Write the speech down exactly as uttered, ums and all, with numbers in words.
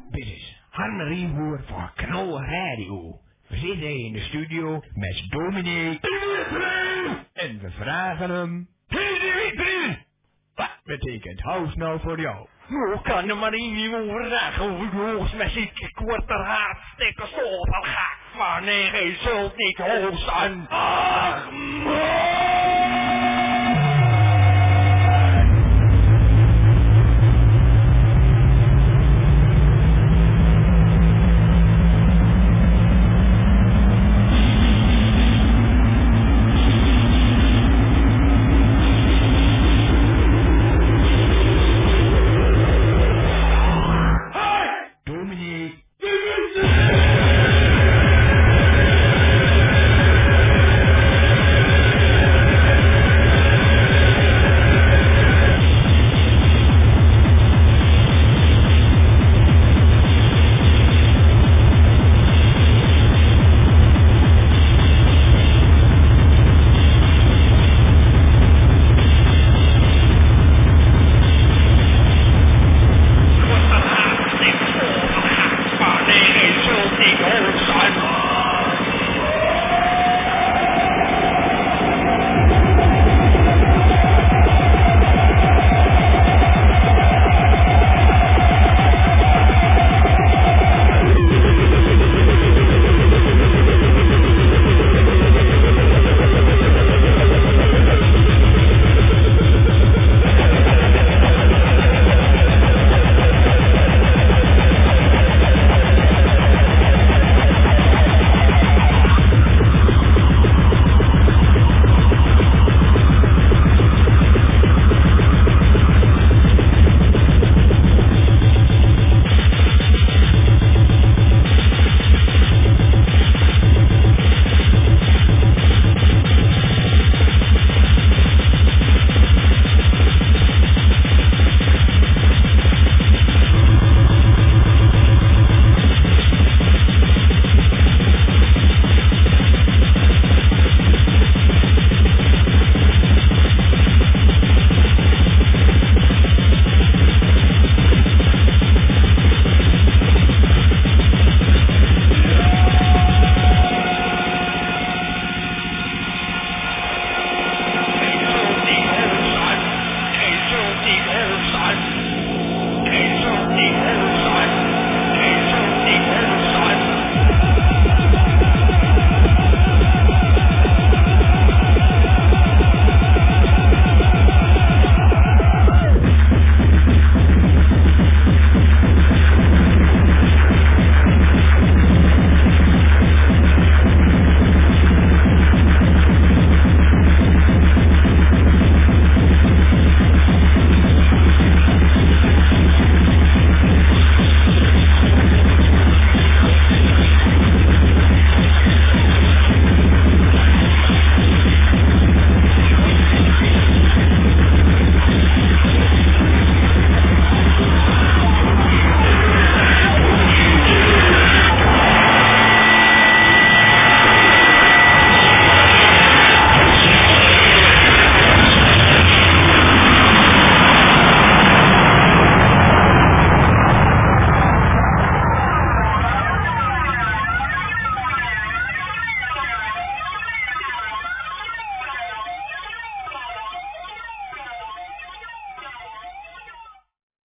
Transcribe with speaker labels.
Speaker 1: dit is Harm Rienboer voor Knol Radio. We zitten in de studio met dominee en we vragen hem... Dimitri! Wat betekent house nou voor jou?
Speaker 2: Hoe kan de Marie niet overleggen hoe hoogst met ziet kwarter hartstikke zoveel gaat van nee, gij zult niet hoogst aan. Ach, man!